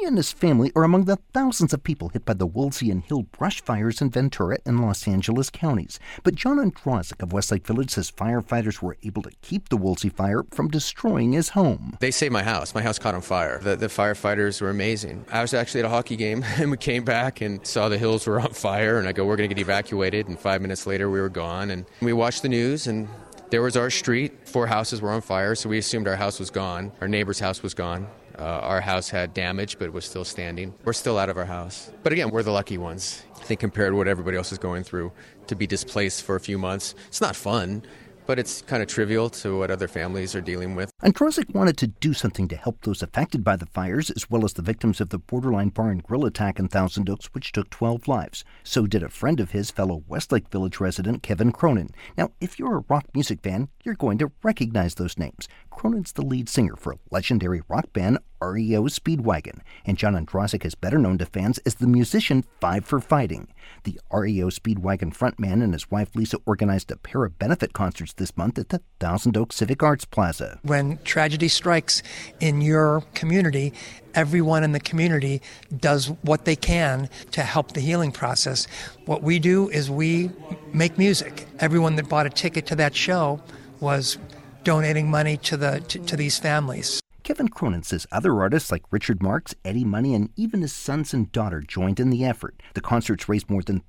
and his family are among the thousands of people hit by the Woolsey and Hill brush fires in Ventura and Los Angeles counties. But John Andrasik of Westlake Village says firefighters were able to keep the Woolsey fire from destroying his home. They saved my house. My house caught on fire. The firefighters were amazing. I was actually at a hockey game, and we came back and saw the hills were on fire, and I go, we're going to get evacuated, and 5 minutes later we were gone. And we watched the news, and there was our street. 4 houses were on fire, so we assumed our house was gone. Our neighbor's house was gone. Our house had damage, but it was still standing. We're still out of our house. But again, we're the lucky ones. I think compared to what everybody else is going through, to be displaced for a few months, it's not fun, but it's kind of trivial to what other families are dealing with. Andrasik wanted to do something to help those affected by the fires, as well as the victims of the Borderline Bar and Grill attack in Thousand Oaks, which took 12 lives. So did a friend of his, fellow Westlake Village resident Kevin Cronin. Now, if you're a rock music fan, you're going to recognize those names. Cronin's the lead singer for legendary rock band REO Speedwagon, and John Andrasik is better known to fans as the musician Five for Fighting. The REO Speedwagon frontman and his wife Lisa organized a pair of benefit concerts this month at the Thousand Oaks Civic Arts Plaza. When tragedy strikes in your community, everyone in the community does what they can to help the healing process. What we do is we make music. Everyone that bought a ticket to that show was donating money to these families. Kevin Cronin says other artists like Richard Marx, Eddie Money, and even his sons and daughter joined in the effort. The concerts raised more than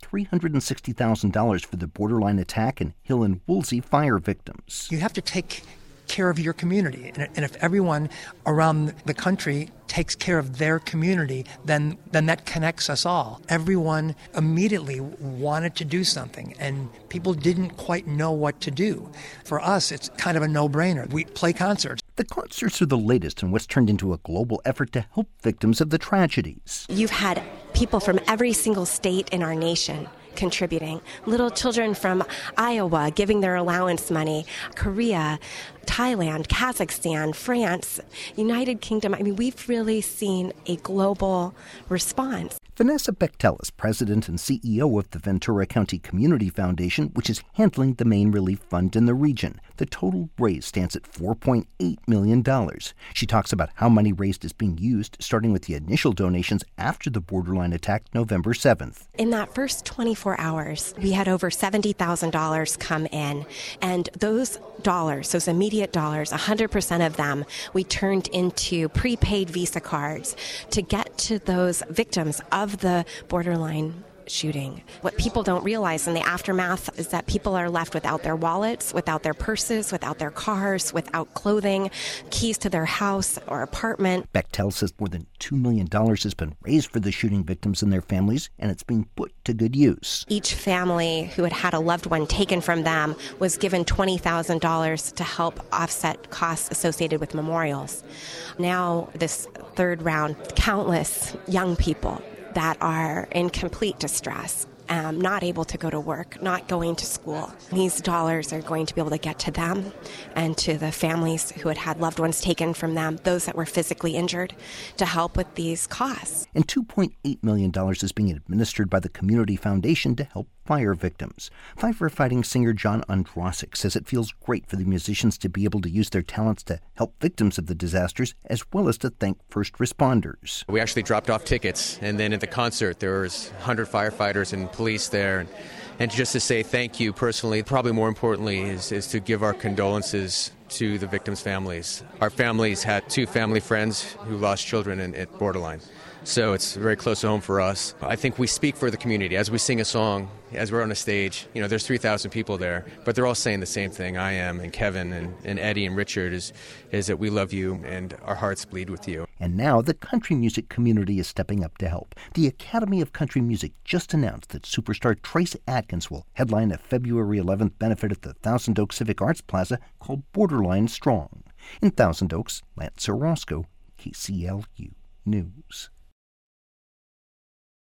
$360,000 for the Borderline attack and Hill and Woolsey fire victims. You have to take care of your community, and if everyone around the country takes care of their community, then that connects us all. Everyone immediately wanted to do something, and people didn't quite know what to do. For us, it's kind of a no-brainer. We play concerts. The concerts are the latest in what's turned into a global effort to help victims of the tragedies. You've had people from every single state in our nation contributing. Little children from Iowa giving their allowance money, Korea, Thailand, Kazakhstan, France, United Kingdom. I mean, we've really seen a global response. Vanessa Bechtel is president and CEO of the Ventura County Community Foundation, which is handling the main relief fund in the region. The total raise stands at $4.8 million. She talks about how money raised is being used, starting with the initial donations after the Borderline attack November 7th. In that first 24 hours, we had over $70,000 come in, and those dollars, those immediate dollars, 100% of them, we turned into prepaid Visa cards to get to those victims of the Borderline shooting. What people don't realize in the aftermath is that people are left without their wallets, without their purses, without their cars, without clothing, keys to their house or apartment. Bechtel says more than $2 million has been raised for the shooting victims and their families, and it's being put to good use. Each family who had had a loved one taken from them was given $20,000 to help offset costs associated with memorials. Now, this third round, countless young people that are in complete distress, not able to go to work, not going to school. These dollars are going to be able to get to them and to the families who had had loved ones taken from them, those that were physically injured, to help with these costs. And $2.8 million is being administered by the Community Foundation to help fire victims. Firefighting singer John Andrasik says it feels great for the musicians to be able to use their talents to help victims of the disasters, as well as to thank first responders. We actually dropped off tickets, and then at the concert there was 100 firefighters and police there. And just to say thank you personally, probably more importantly, is to give our condolences to the victims' families. Our families had 2 family friends who lost children at Borderline. So it's very close to home for us. I think we speak for the community. As we sing a song, as we're on a stage, there's 3,000 people there, but they're all saying the same thing. I am, and Kevin, and Eddie, and Richard, is that we love you, and our hearts bleed with you. And now the country music community is stepping up to help. The Academy of Country Music just announced that superstar Trace Adkins will headline a February 11th benefit at the Thousand Oaks Civic Arts Plaza called Borderline Strong. In Thousand Oaks, Lance Orozco, KCLU News.